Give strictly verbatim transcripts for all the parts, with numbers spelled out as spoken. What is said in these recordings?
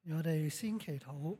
讓我哋先祈禱，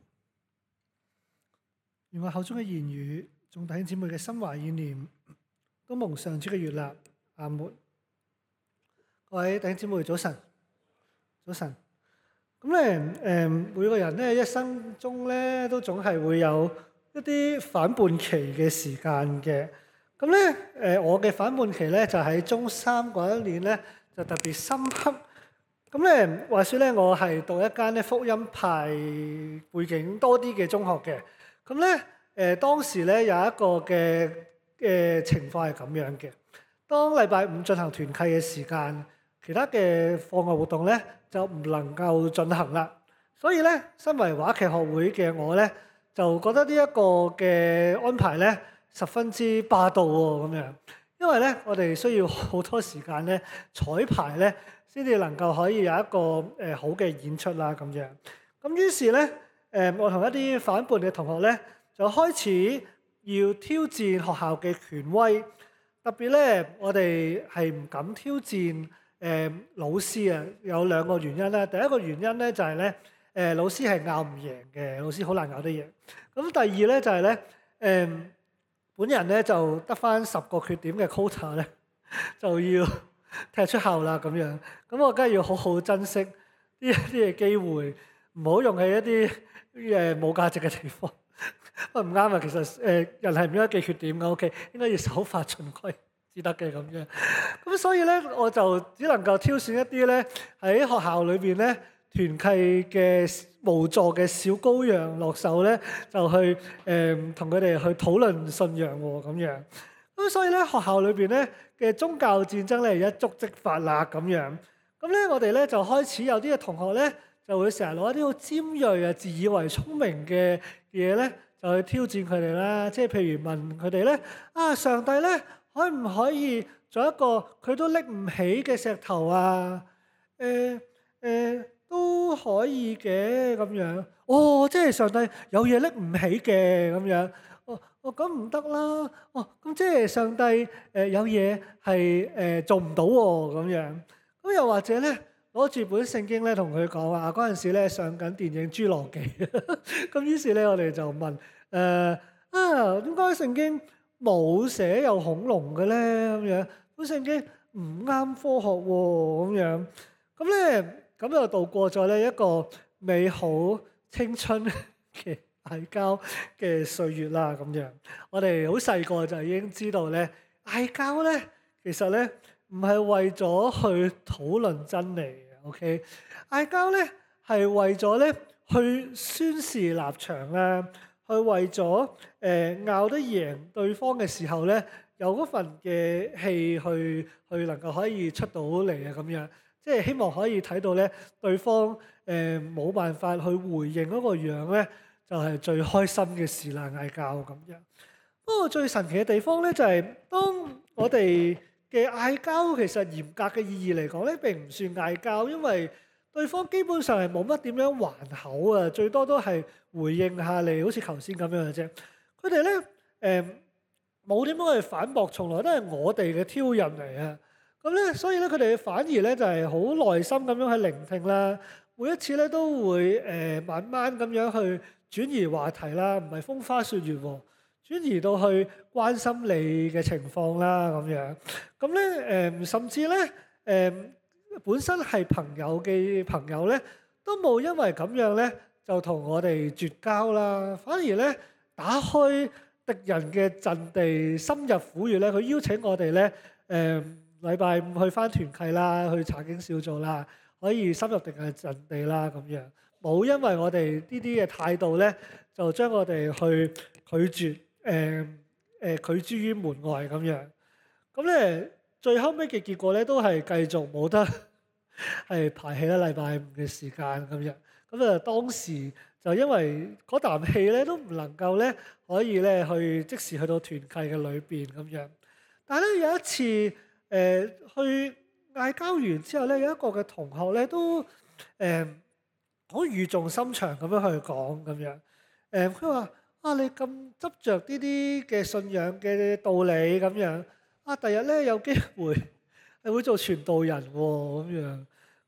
願我口中嘅言語，眾弟兄姊妹嘅心懷意念，都蒙上主嘅悅納。阿門。各位弟兄姊妹，早晨，早晨。咁咧，誒，每個人咧一生中咧都總係會有一啲反叛期嘅時間嘅。咁咧，誒，我嘅反叛期咧就喺中三嗰一年咧就特別深刻。咁咧，話說咧，我係讀一間咧福音派背景多啲嘅中學嘅。咁咧，誒當時咧有一個嘅嘅情況係咁樣嘅。當禮拜五進行團契嘅時間，其他嘅課外活動咧就唔能夠進行啦。所以咧，身為話劇學會嘅我咧，就覺得呢一個嘅安排咧十分之霸道喎咁樣。因為咧，我哋需要好多時間咧彩排咧，先至能夠可以有一個誒、呃、好嘅演出啦咁樣。咁於是咧，誒、呃、我同一啲反叛嘅同學咧，就開始要挑戰學校嘅權威。特別咧，我哋係唔敢挑戰誒、呃、老師啊。有兩個原因啦。第一個原因咧就係、是、咧，誒、呃、老師係拗唔贏嘅，老師好難拗得贏。咁第二咧就係、是、咧，誒、呃、本人咧就得返十個缺點嘅 quota 咧，就要踢出校啦咁樣。咁我梗係要好好珍惜呢一啲嘅機會，唔好用喺一啲誒冇價值嘅地方。唔啱啊！其實誒、呃、人係唔應該記缺點嘅 ，OK， 應該要守法循規至得嘅咁樣。咁所以咧，我就只能夠挑選一啲咧喺學校裏邊咧團契嘅無助嘅小羔羊落手咧，就去誒同佢哋去討論信仰喎咁樣。咁所以咧，學校裏邊咧嘅宗教戰爭咧一觸即發啦咁樣。咁咧，我哋咧就開始有啲嘅同學咧就會成日攞一啲好尖鋭啊、自以為聰明嘅嘢咧。就去挑戰佢哋啦，即係譬如問佢哋咧，啊上帝咧可唔可以做一個佢都拎唔起嘅石頭啊？誒、呃、誒、呃、都可以嘅咁樣。哦，即係上帝有嘢拎唔起嘅咁樣。哦哦，咁唔得啦。哦，咁即係上帝誒、呃、有嘢係誒做唔到喎咁樣。咁又或者咧？攞住本聖經咧，同佢講話嗰陣時咧上緊電影《侏羅紀》，咁於是咧我哋就問誒、呃、啊，點解聖經冇寫有恐龍嘅咧？咁樣本聖經唔啱科學喎，咁樣咁咧咁就度過咗咧一個美好青春嘅嗌交嘅歲月啦。咁樣我哋好細個就已經知道咧，嗌交咧其實咧，唔係為咗去討論真理嘅 ，OK？嗌交咧係為咗咧去宣示立場啦，去為咗誒拗得贏對方嘅時候咧，有嗰份嘅氣去去能夠可以出到嚟啊咁樣，即係希望可以睇到咧對方誒冇辦法去回應嗰個樣咧，就係最開心嘅事啦，嗌交咁樣。不過最神奇嘅地方咧就係當我哋嘅嗌交其實嚴格嘅意義嚟講咧，並唔算嗌交，因為對方基本上係冇乜點樣還口啊，最多都係回應下你，好似頭先咁樣嘅啫。佢哋咧誒冇點樣去反駁，從來都係我哋嘅挑釁嚟啊。咁咧，所以咧佢哋反而咧就係好耐心咁樣去聆聽啦。每一次咧都會誒、呃、慢慢咁樣去轉移話題啦，唔係風花雪月喎。轉移到去關心你嘅情況啦，咁樣咁咧誒，甚至咧誒、呃、本身係朋友嘅朋友咧，都冇因為咁樣咧就同我哋絕交啦，反而咧打開敵人嘅陣地，深入虎穴咧，佢邀請我哋咧誒禮拜五去返團契啦，去查經小組啦，可以深入敵人嘅陣地啦，咁樣冇因為我哋呢啲嘅態度咧，就將我哋去拒絕。誒誒、呃、拒諸於門外咁樣，咁咧最後尾嘅結果咧都係繼續冇得係排起啦禮拜五嘅時間咁樣，咁啊當時就因為嗰啖氣咧都唔能夠咧可以咧去即時去到團契嘅裏邊咁樣，但係咧有一次誒、呃、去嗌交完之後咧，有一個嘅同學咧都誒好語重心長咁樣去講咁樣，誒佢話。啊！你咁執着呢啲嘅信仰嘅道理咁樣，啊，第日咧有機會係會做傳道人喎咁樣。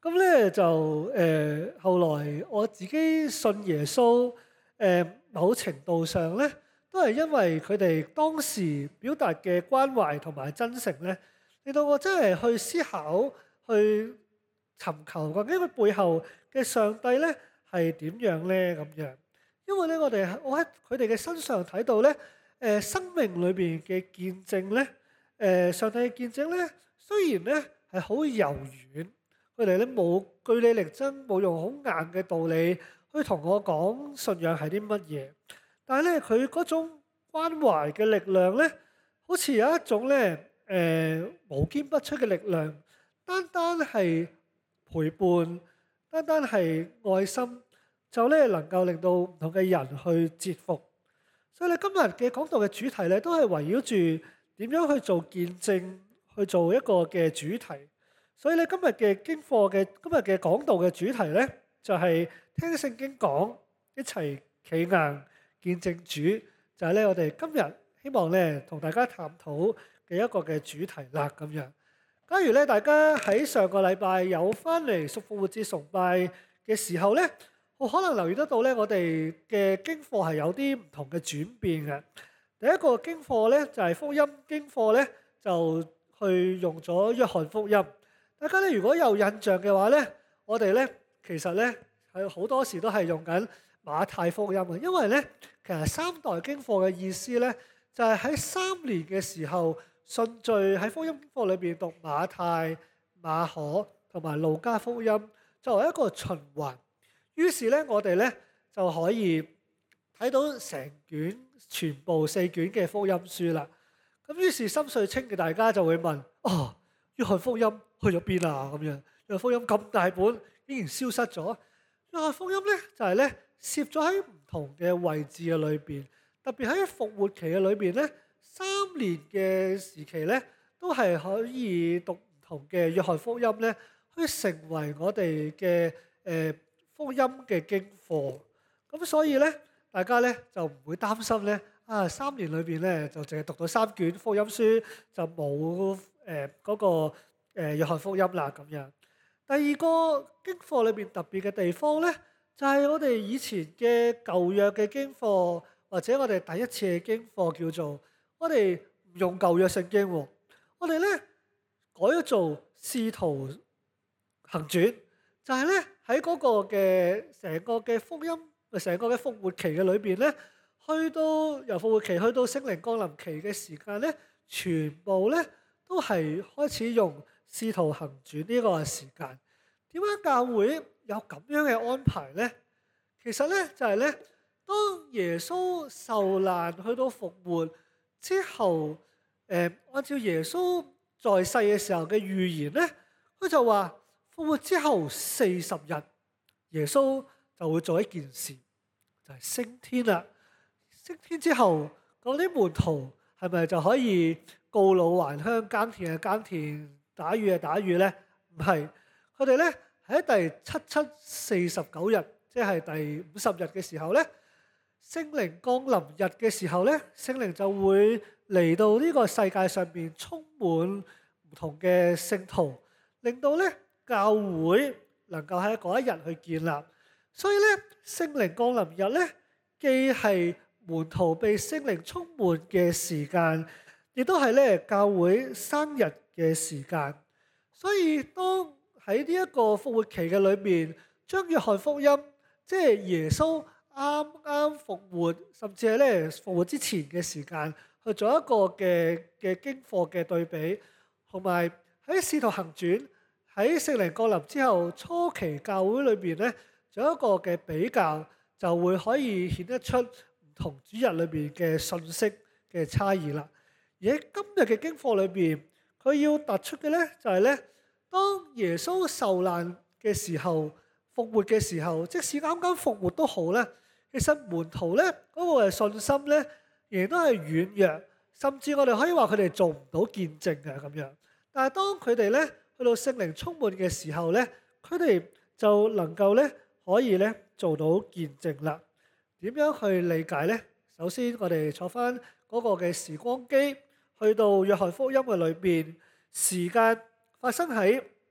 咁咧就誒、呃，後來我自己信耶穌，誒、呃、某程度上咧，都係因為佢哋當時表達嘅關懷同埋真誠咧，令到我真係去思考、去尋求究竟佢背後嘅上帝咧係點樣咧咁樣。因為咧，我哋我喺佢哋嘅身上睇到咧，誒、呃、生命裏邊嘅見證咧，誒、呃、上帝嘅見證咧，雖然咧係好柔軟。佢哋咧冇據理力爭，冇用好硬嘅道理去同我講信仰係啲乜嘢。但係咧，佢嗰種關懷嘅力量咧，好似有一種咧誒無堅不摧嘅力量，單單係陪伴，單單係愛心，就咧能夠令到唔同嘅人去折服。所以咧，今日嘅講道嘅主題咧，都係圍繞住點樣去做見證，去做一個嘅主題。所以咧，今日嘅經課嘅今日嘅講道嘅主題咧，就係聽聖經講，一齊企硬見證主，就係咧我哋今日希望咧同大家探討嘅一個嘅主題啦咁樣。假如咧大家喺上個禮拜有翻嚟屬復活節崇拜嘅時候咧，我可能留意得到咧，我哋嘅經課係有啲唔同嘅轉變嘅。第一個經課咧就係福音經課咧，就去用咗約翰福音。大家咧如果有印象嘅話咧，我哋咧其實咧係好多時都係用緊馬太福音嘅，因為咧其實三代經課嘅意思咧就係喺三年嘅時候順序喺福音經課裏邊讀馬太、馬可同埋路加福音作為一個循環，於是咧我哋咧就可以睇到成卷全部四卷嘅福音書啦。咁於是心水清嘅大家就會問：哦，約翰福音去咗邊啊？咁樣，約翰福音咁大本，竟然消失咗。約翰福音咧就係咧攝咗喺唔同嘅位置嘅裏邊，特別喺復活期嘅裏邊咧，三年嘅時期咧都係可以讀唔同嘅約翰福音咧，去成為我哋嘅誒福音嘅經課。咁所以咧，大家咧就唔會擔心咧啊，三年裏邊咧就淨係讀到三卷福音書，就冇誒嗰個。誒約翰福音啦咁樣。第二個經課裏邊特別嘅地方咧，就係、是、我哋以前嘅舊約嘅經課，或者我哋第一次嘅經課叫做我哋唔用舊約聖經，我哋咧改咗做使徒行傳，就係咧喺嗰個嘅成個嘅福音，成個嘅復活期嘅裏邊咧，去到由復活期去到聖靈降臨期嘅時間咧，全部咧都係開始用使徒行傳呢個時間。點解教會有咁樣嘅安排呢？其實咧就係咧，當耶穌受難去到復活之後，誒按照耶穌在世嘅時候嘅預言咧，佢就話復活之後四十日，耶穌就會做一件事，就係升天啦。升天之後，嗰啲門徒係咪就可以告老還鄉，耕田嘅耕田，打魚嘅打魚咧？唔係，佢哋咧喺第七七四十九日，即係第五十日嘅時候咧，聖靈降臨日嘅時候咧，聖靈就會嚟到呢個世界上邊，充滿唔同嘅聖徒，令到咧教會能夠喺嗰一日去建立。所以咧，聖靈降臨日咧，既係門徒被聖靈充滿嘅時間，亦都係咧教會生日嘅時間。所以當喺呢一個復活期嘅裏邊，將約翰福音，即係耶穌啱啱復活，甚至係咧復活之前嘅時間，去做一個嘅嘅經課嘅對比，同埋喺使徒行傳喺聖靈降臨之後初期教會裏邊咧，做一個嘅比較，就會可以顯得出唔同主日裏邊嘅信息嘅差異啦。而喺今日嘅經課裏邊，佢要突出嘅咧就係咧，當耶穌受難嘅時候、復活嘅時候，即使啱啱復活都好咧，其實門徒咧嗰個嘅信心咧，仍然都係軟弱，甚至我哋可以話佢哋做唔到見證嘅咁樣。但係當佢哋咧去到聖靈充滿嘅時候咧，佢哋就能夠咧可以咧做到見證啦。點樣去理解咧？首先我哋坐翻嗰個嘅時光機，去到約翰福音嘅裏邊，時間發生喺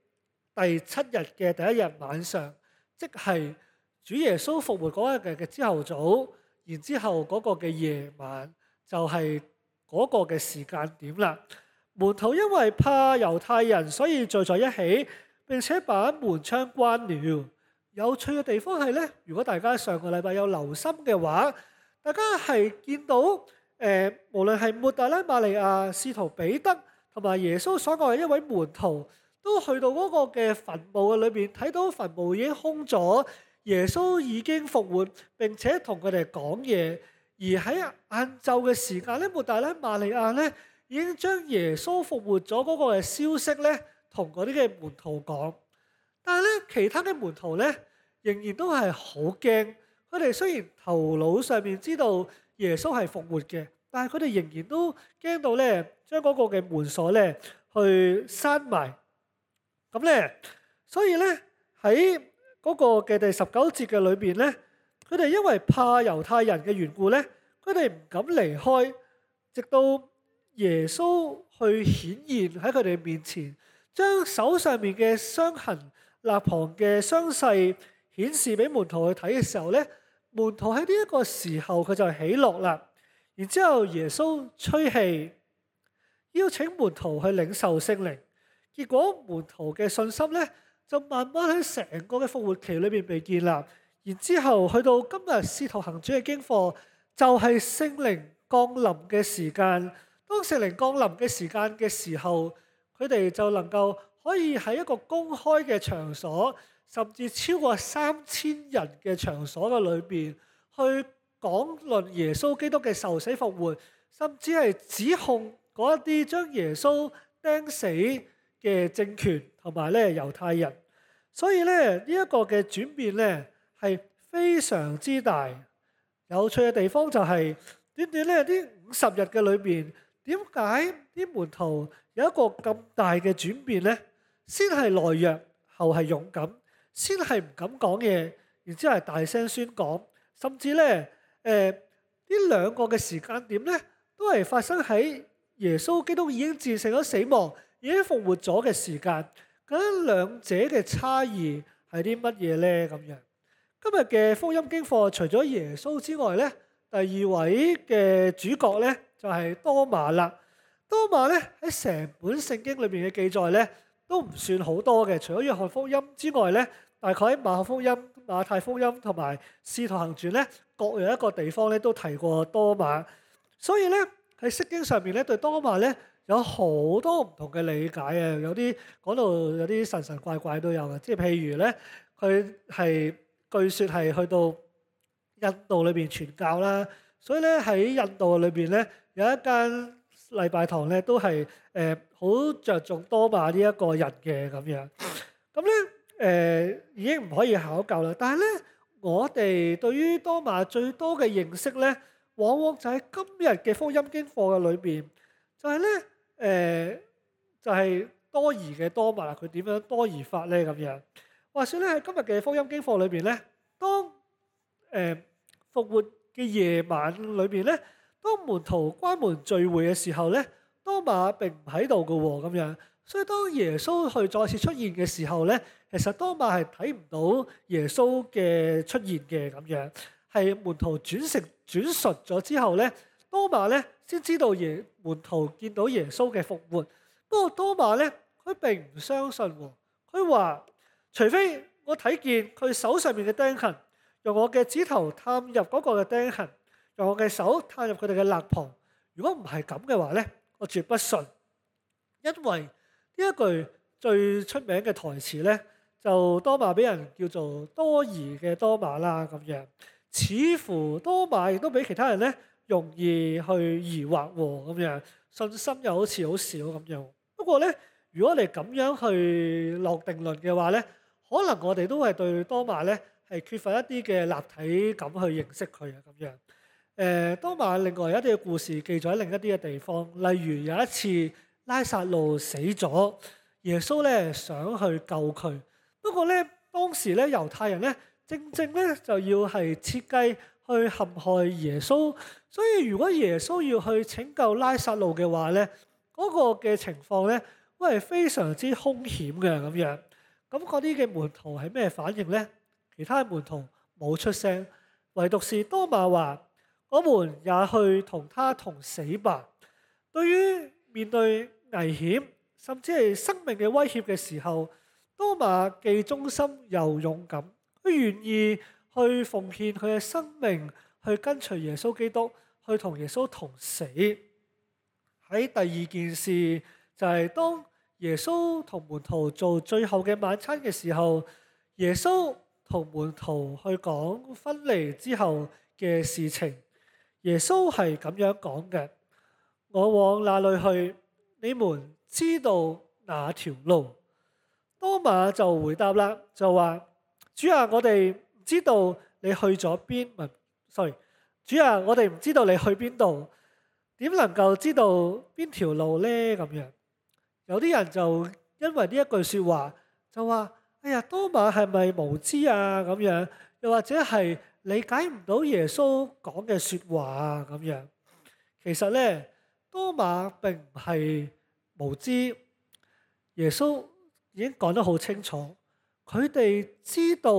第七日嘅第一日晚上，即係主耶穌復活嗰日嘅朝頭早，然之後嗰個嘅夜晚就係嗰個嘅時間點啦。門徒因為怕猶太人，所以聚在一起，並且把門窗關了。有趣嘅地方係咧，如果大家上個禮拜有留心嘅話，大家係見到誒、呃，無論係抹大拉瑪利亞、使徒彼得同埋耶穌所講嘅一位門徒，都去到嗰個嘅墳墓嘅裏邊，睇到墳墓已經空咗，耶穌已經復活，並且同佢哋講嘢。而喺晏晝嘅時間咧，抹大拉瑪利亞咧已經將耶穌復活咗嗰個嘅消息咧，同嗰啲嘅門徒講。但係咧，其他嘅門徒咧，仍然都係好驚。佢哋雖然頭腦上面知道耶穌係復活嘅，但係佢哋仍然都驚到咧，將嗰個嘅門鎖咧去閂埋。咁咧，所以咧喺嗰個嘅第十九節嘅裏邊咧，佢哋因為怕猶太人嘅緣故咧，佢哋唔敢離開，直到耶穌去顯現喺佢哋面前，將手上面嘅傷痕、肋旁嘅傷勢顯示俾門徒去睇嘅時候咧，門徒喺呢一個時候佢就喜樂啦。然之後耶穌吹氣，邀請門徒去領受聖靈。結果門徒嘅信心咧，就慢慢喺成個嘅復活期裏邊被建立。然之後去到今日使徒行傳嘅經課，就係聖靈降臨嘅時間。當聖靈降臨嘅時間嘅時候，佢哋就能夠可以喺一個公開嘅場所，甚至超過三千人嘅場所嘅裏邊，去講論耶穌基督嘅受死復活，甚至係指控嗰一啲將耶穌釘死嘅政權同埋咧猶太人。所以咧呢一個嘅轉變咧係非常之大。有趣嘅地方就係短短咧啲五十日嘅裏邊，點解啲門徒有一個咁大嘅轉變咧？先係懦弱，後係勇敢；先係唔敢講嘢，然之後係大聲宣講。甚至咧誒呢兩個嘅時間點咧，都係發生喺耶穌基督已經戰勝咗死亡，已經復活咗嘅時間。咁兩者嘅差異係啲乜嘢咧？咁樣今日嘅福音經課，除咗耶穌之外咧，第二位嘅主角咧就係多馬啦。多馬咧喺成本聖經裏邊嘅記載咧都唔算好多嘅，除咗約翰福音之外咧，大概喺馬可福音、馬太福音同埋使徒行傳咧，各有一個地方咧都提過多馬。所以咧喺釋經上面咧對多馬咧有好多唔同嘅理解啊，有啲講到有啲神神怪怪都有嘅，即係譬如咧佢係據說係去到印度裏邊傳教啦，所以咧喺印度裏邊咧有一間禮拜堂咧都係誒好着重多馬呢一個人嘅咁樣。咁咧誒已經唔可以考究啦。但係咧我哋對於多馬最多嘅認識咧，往往就喺今日嘅福音經課嘅裏邊，就係咧誒就係多疑嘅多馬，佢點樣多疑法咧咁樣。話說咧喺今日嘅福音經課裏邊咧，當誒、呃、復活嘅夜晚裏邊咧，當門徒關門聚會嘅時候咧，多馬並唔喺度嘅喎咁樣。所以當耶穌去再次出現嘅時候咧，其實多馬係睇唔到耶穌嘅出現嘅咁樣，係門徒轉述轉述咗之後咧，多馬咧先知道耶門徒見到耶穌嘅復活。不過多馬咧佢並唔相信喎，佢話除非我睇見佢手上面嘅釘痕，用我嘅指頭探入嗰個嘅釘痕，用我嘅手探入佢哋嘅肋旁。如果唔係咁嘅話咧，我絕不信。因為呢一句最出名嘅台詞咧，就多馬俾人叫做多疑嘅多馬啦咁樣。似乎多馬亦都比其他人咧容易去疑惑喎咁樣，信心又好似好少咁樣。不過咧，如果你咁樣去落定論嘅話咧，可能我哋都係對多馬咧係缺乏一啲嘅立體感去認識佢啊咁樣。誒，多馬另外有一啲嘅故事記載喺另一啲嘅地方，例如有一次拉撒路死咗，耶穌咧想去救佢，不過咧當時咧猶太人咧正正咧就要係設計去陷害耶穌，所以如果耶穌要去拯救拉撒路嘅話咧，嗰個嘅情況咧會係非常之兇險嘅咁樣。 咁嗰啲嘅門徒係咩反應呢？其他門徒冇出聲，唯獨是多馬話：我們也去同他同死吧。對於面對危險甚至係生命嘅威脅嘅時候，多馬既忠心又勇敢，佢願意去奉獻佢嘅生命去跟隨耶穌基督，去同耶穌同死。喺第二件事就係當耶穌同門徒做最後嘅晚餐嘅時候，耶穌同門徒去講分離之後嘅事情。耶穌係咁樣講嘅：我往哪裏去，你們知道那條路。多馬就回答啦，就話：主啊，我哋唔知道你去咗邊，唔係，sorry，主啊，我哋唔知道你去邊度，點能夠知道邊條路呢？咁樣，有啲人就因為呢一句說話，就話：哎呀，多馬係咪無知啊？咁樣，又或者係理解唔到耶穌講嘅說話啊？咁樣，其實呢，多馬並唔係無知，耶穌已經講得好清楚，佢哋知道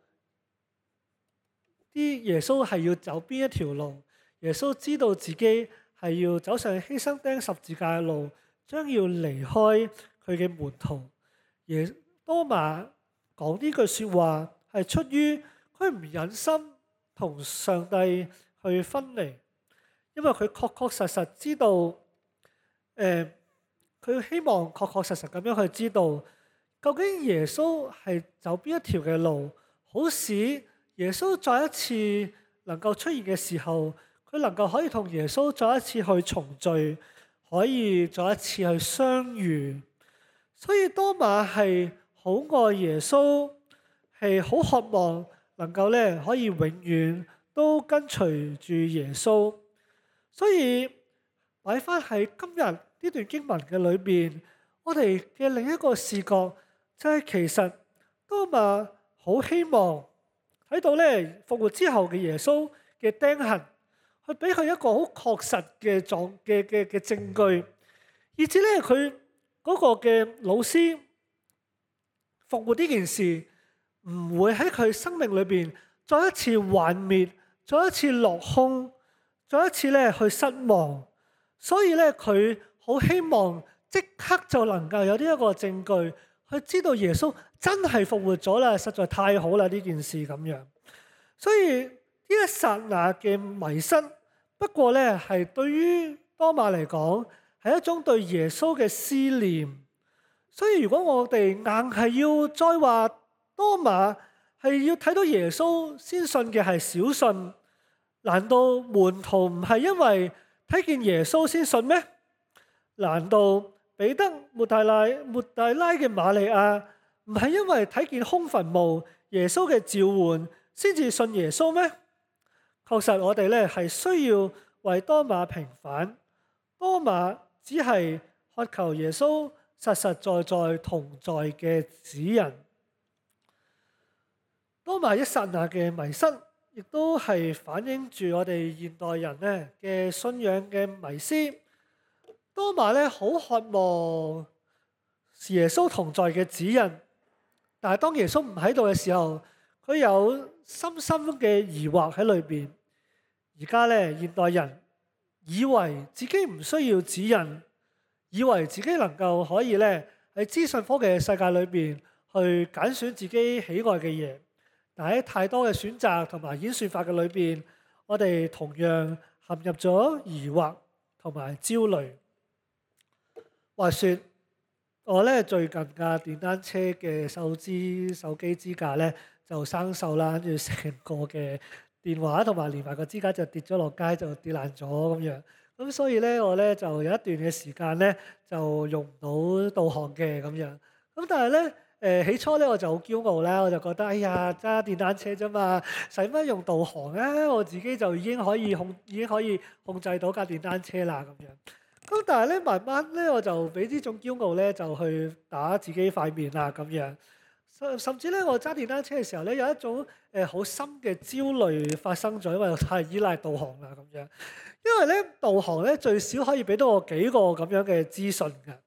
啲耶穌係要走邊一條路，耶穌知道自己係要走上犧牲釘十字架嘅路，將要離開佢嘅門徒。耶多馬講呢句說話係出於佢唔忍心同上帝去分離，因為佢確確實實知道，誒、呃，佢希望確確實實咁樣去知道。究竟耶穌係走邊一條嘅路，好使耶穌再一次能夠出現嘅時候，佢能夠可以同耶穌再一次去重聚，可以再一次去相遇。所以多馬係好愛耶穌，係好渴望能夠咧可以永遠都跟隨住耶穌。所以擺翻喺今日呢段經文嘅裏邊，我哋嘅另一個視角，就係其實多馬好希望睇到咧復活之後嘅耶穌嘅釘痕，去俾佢一個好確實嘅狀嘅嘅嘅證據，以至咧佢嗰個嘅老師復活呢件事唔會喺佢生命裏邊再一次幻滅，再一次落空，再一次咧去失望。所以咧佢好希望即刻就能夠有呢一個證據。佢知道耶穌真係復活咗啦，實在太好啦呢件事咁樣。所以呢一剎那嘅迷失，不過咧係對於多馬嚟講係一種對耶穌嘅思念。所以如果我哋硬係要再話多馬係要睇到耶穌先信嘅係小信，難道門徒唔係因為睇見耶穌先信咩？難道彼得、抹大拉、抹大拉嘅瑪利亞唔係因為睇見空墳墓、耶穌嘅召喚先至信耶穌咩？確實我哋咧係需要為多馬平反。多馬只係渴求耶穌實實在在同在嘅指引。多馬一剎那嘅迷失，亦都係反映住我哋現代人咧嘅信仰嘅迷思。多馬咧好渴望耶穌同在嘅指引，但係當耶穌唔喺度嘅時候，佢有深深嘅疑惑喺裏邊。而家咧現代人以為自己唔需要指引，以為自己能夠可以咧喺資訊科技嘅世界裏邊去揀選自己喜愛嘅嘢，但喺太多嘅選擇同埋演算法嘅裏邊，我哋同樣陷入咗疑惑同埋焦慮。話說我咧最近架電單車嘅手支手機支架咧就生鏽啦，跟住成個嘅電話同埋連埋個支架就跌咗落街，就跌爛咗咁樣。咁所以咧我咧就有一段嘅時間咧就用唔到導航嘅咁樣。咁但係咧誒起初咧我就好驕傲啦，我就覺得哎呀揸電單車啫嘛，使乜用導航啊？我自己就已經可以控已經可以控制到架電單車啦咁樣。咁但係咧，慢慢咧，我就俾呢種驕傲咧，就去打自己塊面啦咁樣。甚甚至咧，我揸電單車嘅時候咧，有一種誒好深嘅焦慮發生咗，因為我太依賴導航啦咁樣。因為咧，導航咧最少可以俾到我幾個咁樣嘅資訊嘅。第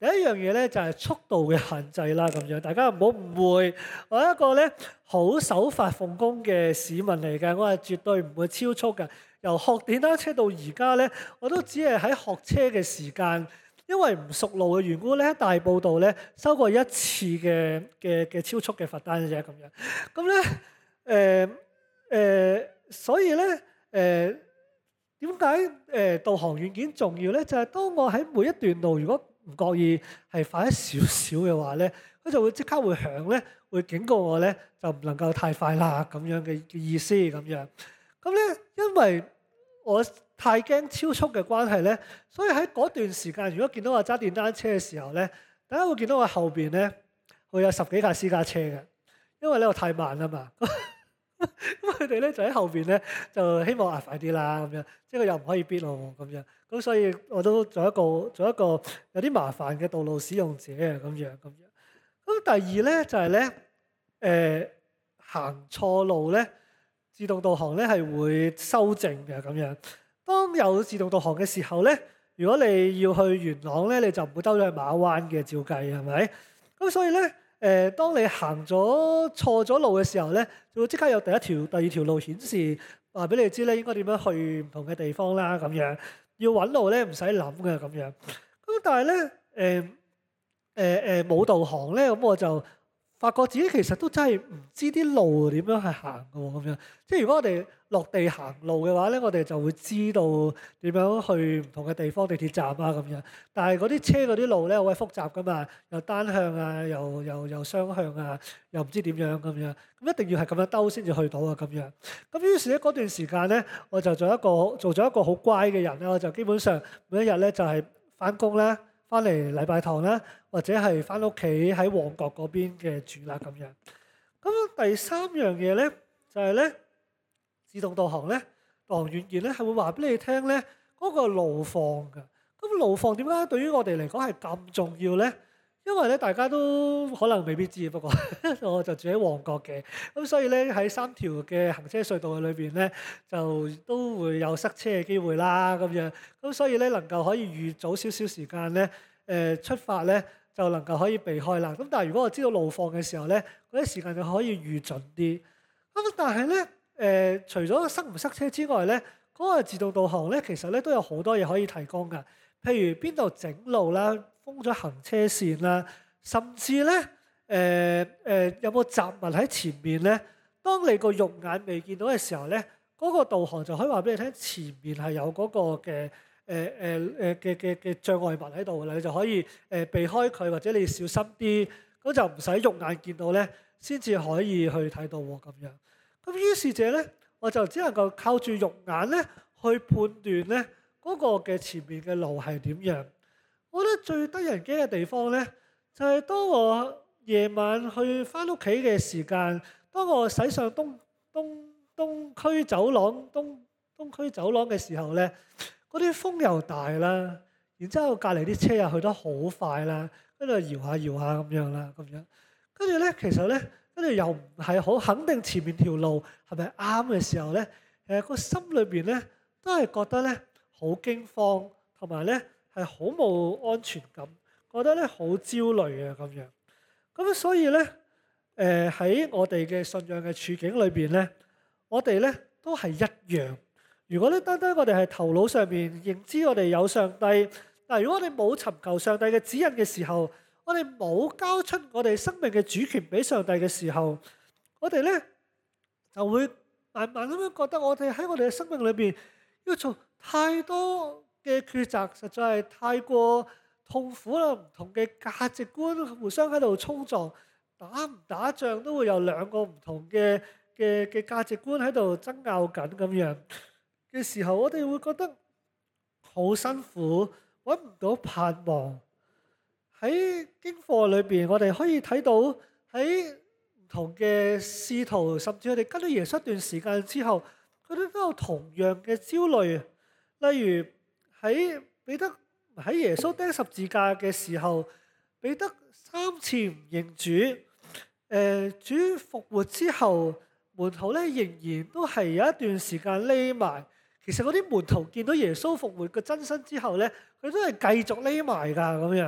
第一樣嘢咧就係速度嘅限制啦，咁樣大家唔好誤會，我係一個咧好守法奉公嘅市民嚟嘅，我係絕對唔會超速嘅。由學電單車到而家咧，我都只係喺學車嘅時間，因為唔熟路嘅緣故咧，喺大埔道咧收過一次嘅嘅嘅超速嘅罰單啫，咁樣。咁咧誒誒，所以咧誒點解誒導航軟件重要咧？就係當我喺每一段路，如果唔覺意係快一少少嘅話咧，佢就會即刻會響咧，會警告我咧，就唔能夠太快啦咁樣嘅嘅意思咁樣。咁咧，因為我太驚超速嘅關係咧，所以喺嗰段時間，如果見到我揸電單車嘅時候咧，大家會見到我後邊咧會有十幾架私家車嘅，因為咧我太慢啦嘛。咁佢哋咧就喺後邊咧就希望啊快啲啦咁樣，即係佢又唔可以逼我咁樣。咁所以我都做一個做一個有啲麻煩嘅道路使用者啊咁樣咁樣。咁第二咧就係咧誒行錯路咧。自動導航咧係會修正嘅咁樣。當有自動導航嘅時候咧，如果你要去元朗咧，你就唔會兜咗去馬灣嘅，照計係咪？咁所以咧，誒、呃，當你行咗錯咗路嘅時候咧，就會即刻有第一條、第二條路顯示，話俾你知咧應該點樣去唔同嘅地方啦咁樣。要揾路咧唔使諗嘅咁樣。咁但係咧，誒誒誒冇導航咧，咁我就發覺自己其實都真係唔知啲路點樣去行嘅喎，咁樣。即係如果我哋落地行路嘅話咧，我哋就會知道點樣去唔同嘅地方、地鐵站啊咁樣。但係嗰啲車嗰啲路咧好鬼複雜噶嘛，又單向啊，又又又雙向啊，又唔知點樣咁樣。咁一定要係咁樣兜先至去到啊咁樣。咁於是咧嗰段時間咧，我就做一個做咗一個好乖嘅人咧，我就基本上每一日咧就係返工啦。翻嚟禮拜堂啦，或者係翻屋企喺旺角嗰邊嘅住啦咁樣。咁第三樣嘢咧，就係咧自動導航咧，導航軟件咧係會話俾你聽咧嗰個路況㗎。咁路況點解對於我哋嚟講係咁重要咧？因為咧大家都可能未必知，不過我就住喺旺角嘅，咁所以咧喺三條嘅行車隧道裏邊咧，就都會有塞車嘅機會啦咁樣。咁所以咧能夠可以預早少少時間咧，誒、呃、出發咧就能夠可以避開啦。咁但係如果我知道路況嘅時候咧，嗰啲時間就可以預準啲。咁但係咧誒，除咗塞唔塞車之外咧，嗰、那個自動導航咧其實咧都有好多嘢可以提供㗎。譬如邊度整路啦，封咗行車線啦，甚至咧誒誒有冇雜物喺前面咧？當你個肉眼未見到嘅時候咧，嗰、那個導航就可以話俾你聽，前面係有嗰個嘅誒誒誒嘅嘅嘅障礙物喺度㗎啦，你就可以誒、呃、避開佢，或者你小心啲，咁就唔使肉眼見到咧，先至可以去睇到喎咁樣。咁於是者咧，我就只能夠靠住肉眼咧去判斷咧。嗰個嘅前面嘅路係點樣？我覺得最得人驚嘅地方咧，就係當我夜晚去翻屋企嘅時間，當我駛上東東東區走廊東東區走廊嘅時候咧，嗰啲風又大啦，然之後隔離啲車又去得好快啦，跟住搖下搖下咁樣啦，咁樣跟住咧，其實咧，跟住又唔係好肯定前面條路係咪啱嘅時候咧，誒個心裏邊咧都係覺得咧。好驚慌，同埋咧係好冇安全感，覺得咧好焦慮啊咁樣。咁所以咧，誒、呃、喺我哋嘅信仰嘅處境裏邊咧，我哋咧都係一樣。如果咧單單我哋係頭腦上面認知我哋有上帝，嗱如果我哋冇尋求上帝嘅指引嘅時候，我哋冇交出我哋生命嘅主權俾上帝嘅時候，我哋咧就會慢慢咁樣覺得我哋喺我哋嘅生命裏邊要做太多嘅抉擇，實在係太過痛苦啦！唔同嘅價值觀互相喺度衝撞，打唔打仗都會有兩個唔同嘅嘅嘅價值觀喺度爭拗緊咁樣嘅時候，我哋會覺得好辛苦，揾唔到盼望。喺經課裏邊，我哋可以睇到喺唔同嘅使徒，甚至佢哋跟咗耶穌一段時間之後，佢哋都有同樣嘅焦慮。例如喺彼得喺耶穌釘十字架嘅時候，彼得三次唔認主。誒、呃，主復活之後，門徒咧仍然都係有一段時間匿埋。其實嗰啲門徒見到耶穌復活嘅真身之後咧，佢都係繼續匿埋㗎咁樣。佢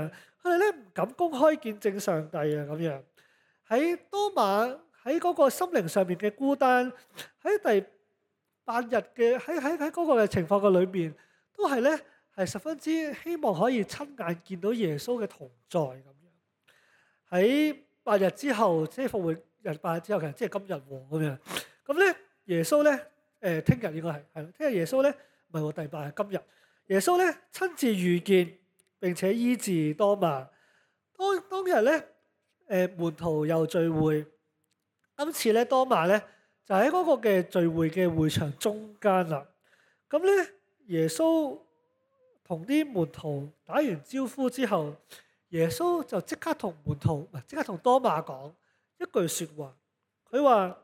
佢哋咧唔敢公開見證上帝啊咁樣。喺多馬喺嗰個心靈上面嘅孤單，喺第八日嘅喺喺喺嗰個嘅情況嘅裏邊，都係咧係十分之希望可以親眼見到耶穌嘅同在咁樣。喺八日之後，即係復活日八日之後，其實即係今日喎咁樣。咁咧耶穌咧誒聽日應該係係聽日耶穌咧唔係喎第八日今日，耶穌咧親自遇見並且醫治多馬。當當日咧誒門徒又聚會，今次咧多馬咧就喺嗰個嘅聚會嘅會場中間啦。咁咧耶穌同啲門徒打完招呼之後，耶穌就即刻同門徒唔係即刻同多馬講一句説話。佢話：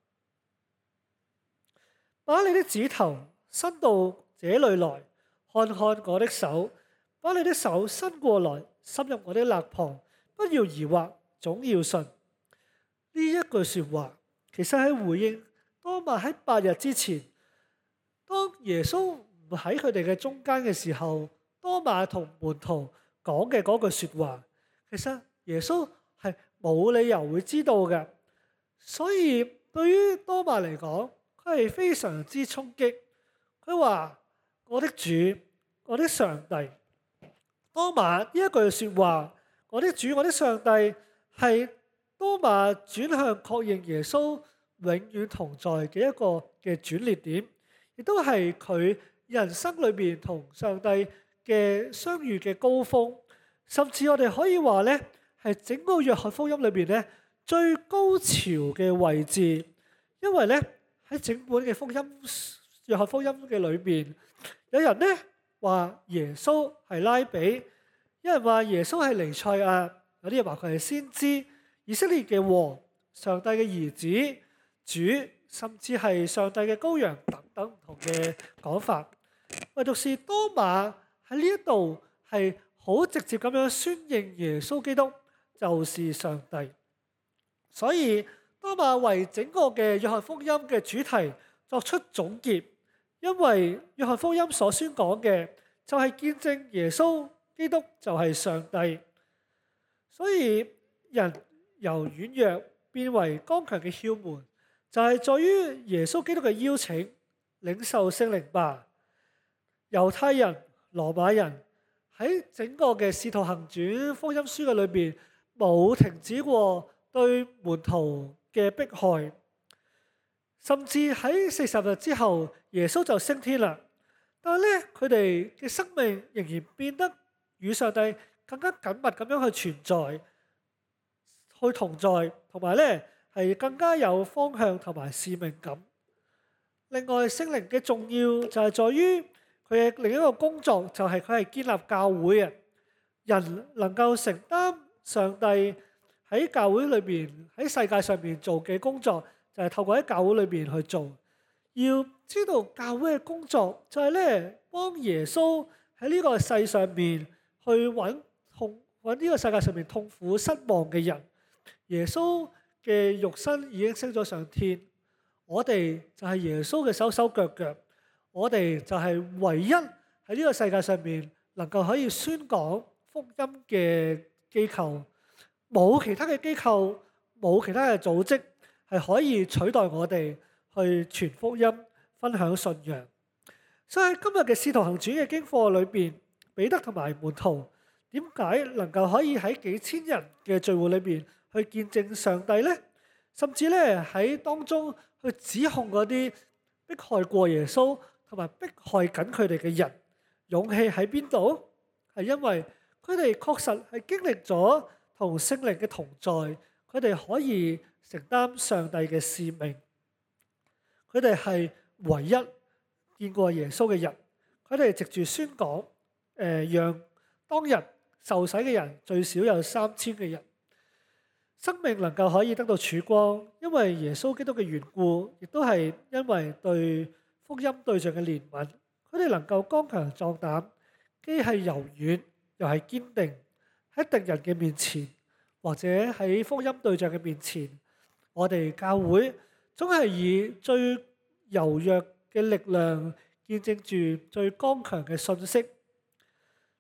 把你的指頭伸到這裏來，看看我的手；把你的手伸過來，深入我的肋旁。不要疑惑，總要信。呢一句説話其實係回應多馬喺八日之前，當耶穌唔喺佢哋嘅中間嘅時候，多馬同門徒講嘅嗰句説話。其實耶穌係冇理由會知道嘅，所以對於多馬嚟講，佢係非常之衝擊。佢話：我的主，我的上帝。多馬呢一句説話，我的主，我的上帝，係多馬轉向確認耶穌永遠同在嘅一個嘅轉捩點，亦都係佢人生裏邊同上帝嘅相遇嘅高峰。甚至我哋可以話咧，係整個約翰福音裏邊咧最高潮嘅位置，因為咧喺整本嘅福音約翰福音嘅裏邊，有人咧話耶穌係拉比，有人話耶穌係彌賽亞，有啲人話佢係先知、以色列嘅王、上帝嘅兒子、主，甚至係上帝嘅羔羊等等唔同嘅講法。唯獨是多馬喺呢一度係好直接咁樣宣認耶穌基督就是上帝，所以多馬為整個嘅約翰福音嘅主題作出總結，因為約翰福音所宣講嘅就係見證耶穌基督就係上帝，所以人由軟弱變為剛強嘅竅門，就係在於耶穌基督嘅邀請，領受聖靈吧。猶太人、羅馬人喺整個嘅使徒行傳福音書嘅裏邊冇停止過對門徒嘅迫害，甚至喺四十日之後耶穌就升天啦。但係咧佢哋嘅生命仍然變得與上帝更加緊密咁樣去存在、去同在，同埋咧係更加有方向同埋使命感。另外聖靈嘅重要就係在於佢嘅另一個工作，就係佢係建立教會啊！人能夠承擔上帝喺教會裏邊喺世界上面做嘅工作，就係透過喺教會裏邊去做。要知道教會嘅工作就係咧幫耶穌喺呢個世上面去揾痛揾呢個世界上面痛苦失望嘅人。耶穌嘅肉身已經升咗上天，我哋就係耶穌嘅手手腳腳。我哋就係唯一喺呢個世界上面能夠可以宣講福音嘅機構，冇其他嘅機構，冇其他嘅組織係可以取代我哋去傳福音、分享信仰。所以喺今日嘅使徒行傳嘅經課裏邊，彼得同埋門徒點解能夠可以喺幾千人嘅聚會裏邊去見證上帝呢？甚至咧喺當中去指控嗰啲迫害過耶穌同埋迫害緊佢哋嘅人，勇氣喺邊度？係因為佢哋確實係經歷咗同聖靈嘅同在，佢哋可以承擔上帝嘅使命。佢哋係唯一見過耶穌嘅人，佢哋藉住宣講，誒、呃，讓當日受洗嘅人最少有三千嘅人，生命能夠可以得到曙光，因為耶穌基督嘅緣故，亦都係因為對福音對象嘅憐憫，佢哋能夠剛強壯膽，既係柔軟又係堅定。喺敵人嘅面前，或者喺福音對象嘅面前，我哋教會總係以最柔弱嘅力量見證住最剛強嘅信息。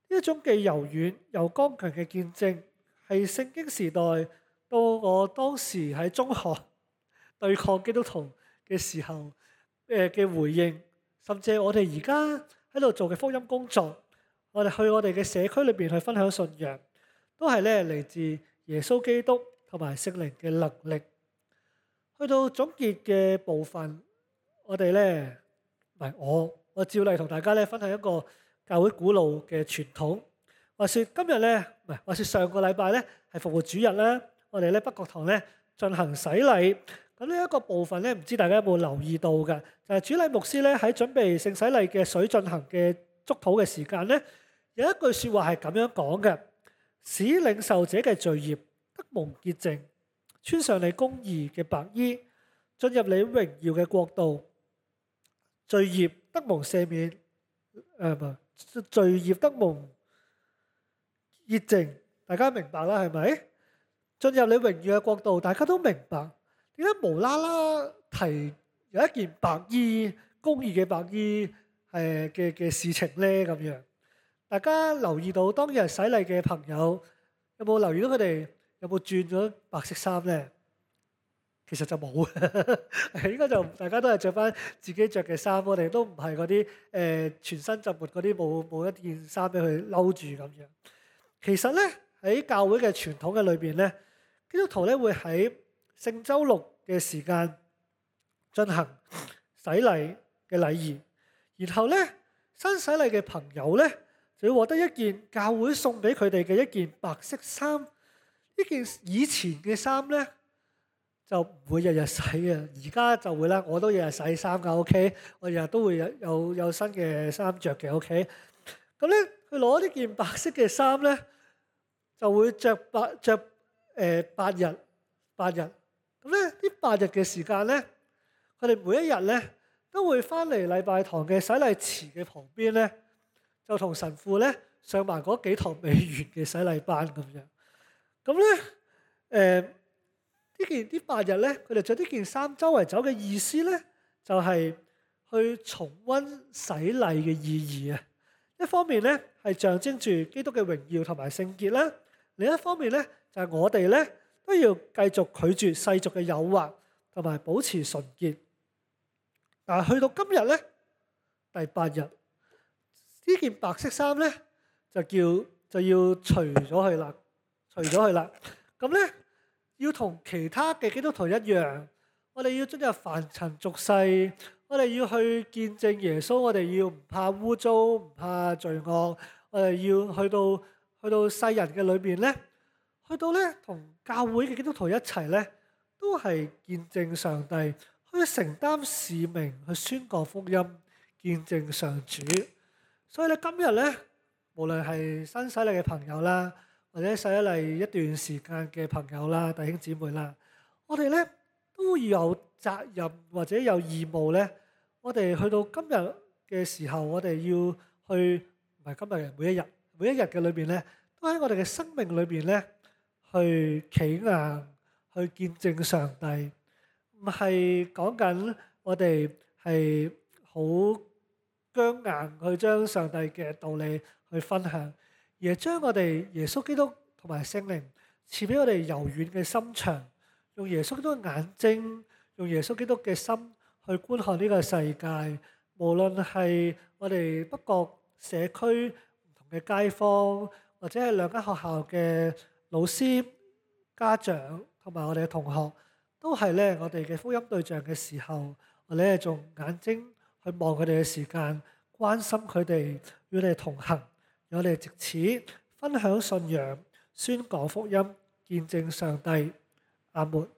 呢一種既柔軟又剛強嘅見證，係聖經時代到我當時喺中學對抗基督徒嘅時候誒嘅回應，甚至係我哋而家喺度做嘅福音工作，我哋去我哋嘅社區裏邊去分享信仰，都係咧嚟自耶穌基督同埋聖靈嘅能力。去到總結嘅部分，我哋咧唔係我，我照例同大家咧分享一個教會古老嘅傳統。話說今日咧，唔係話說上個禮拜咧係復活主日啦，我哋咧北角堂咧進行洗禮。咁呢一個部分咧，唔知大家有冇留意到嘅，就係主禮牧師咧喺準備聖洗禮嘅水進行嘅祝禱嘅時間咧，有一句説話係咁樣講嘅：使領受者嘅罪孽得蒙潔淨，穿上你公義嘅白衣，進入你榮耀嘅國度，罪孽得蒙赦免，誒唔係罪孽得蒙潔淨。大家明白啦，係咪？進入你榮耀嘅國度，大家都明白。點解無啦啦提有一件白衣、公義嘅白衣誒嘅嘅事情咧？咁樣，大家留意到當日洗禮嘅朋友有冇留意到佢哋有冇轉咗白色衫咧？其實就冇，應該就大家都係着翻自己着嘅衫。我哋都唔係嗰啲誒全身浸沒嗰啲，冇冇一件衫俾佢摟住咁樣。其實咧喺教會嘅傳統嘅裏邊咧，基督徒咧會喺聖週六嘅時間進行洗禮嘅禮儀，然後咧新洗禮嘅朋友咧就要獲得一件教會送俾佢哋嘅一件白色衫。呢件以前嘅衫咧就唔會日日洗嘅，而家就會啦。我都日日洗衫㗎 ，OK， 我日日都會有有有新嘅衫着嘅 OK。咁咧佢攞呢件白色嘅衫咧，就會着八著誒八日八日。咁咧呢八日嘅時間咧，佢哋每一日咧都會翻嚟禮拜堂嘅洗禮池嘅旁邊咧，就同神父咧上埋嗰幾堂未完嘅洗禮班咁樣。咁咧誒呢件呢八日咧，佢哋着呢件衫周圍走嘅意思咧，就係去重溫洗禮嘅意義啊！一方面咧係象徵住基督嘅榮耀同埋聖潔啦，另一方面咧就係我哋咧都要繼續拒絕世俗嘅誘惑，同埋保持純潔。但係去到今日咧，第八日呢件白色衫咧就叫就要除咗佢啦，除咗佢啦。咁咧要同其他嘅基督徒一樣，我哋要進入凡塵俗世，我哋要去見證耶穌，我哋要唔怕污糟，唔怕罪惡，我哋要去到去到世人嘅裏邊咧。去到咧，同教會嘅基督徒一齊咧，都係見證上帝，去承擔使命，去宣講福音，見證上主。所以咧，今日咧，無論係新洗禮嘅朋友啦，或者洗禮一段時間嘅朋友啦、弟兄姊妹啦，我哋咧都要有責任或者有義務咧，我哋去到今日嘅時候，我哋要去唔係今日嘅每一日，每一日嘅裏邊咧，都喺我哋嘅生命裏邊咧。去企硬，去見證上帝，唔係講緊我哋係好僵硬去將上帝嘅道理去分享，而係將我哋耶穌基督同埋聖靈賜俾我哋柔軟嘅心腸，用耶穌基督嘅眼睛，用耶穌基督嘅心去觀看呢個世界。無論係我哋北角社區唔同嘅街坊，或者係兩間學校嘅老師、家長同埋我哋嘅同學，都係咧我哋嘅福音對象嘅時候，我哋係用眼睛去望佢哋嘅時間，關心佢哋，與佢哋同行，讓我哋藉此分享信仰、宣講福音、見證上帝。阿門。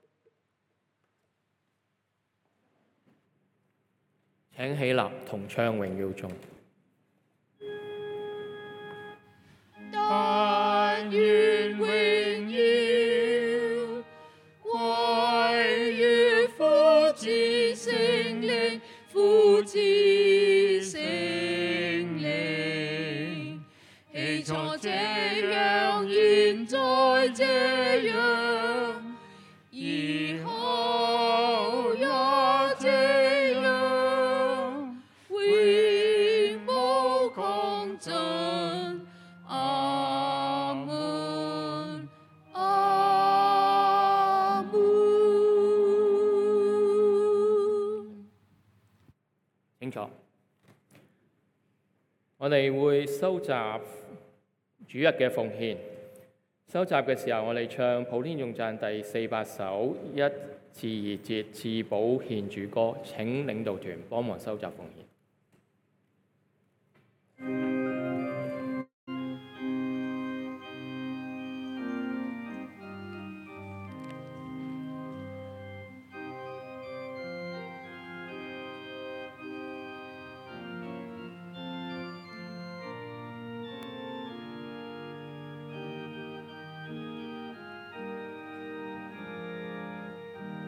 請起立，同唱榮耀頌。 但願榮耀歸於父子聖靈，父子聖靈，起初這樣，現在這樣，以後也這樣，永無窮盡。 請坐。我哋會收集主日嘅奉獻。收集嘅時候，我哋唱普天頌讚第四百首一至二節，自保獻主歌。請領導團幫忙收集奉獻。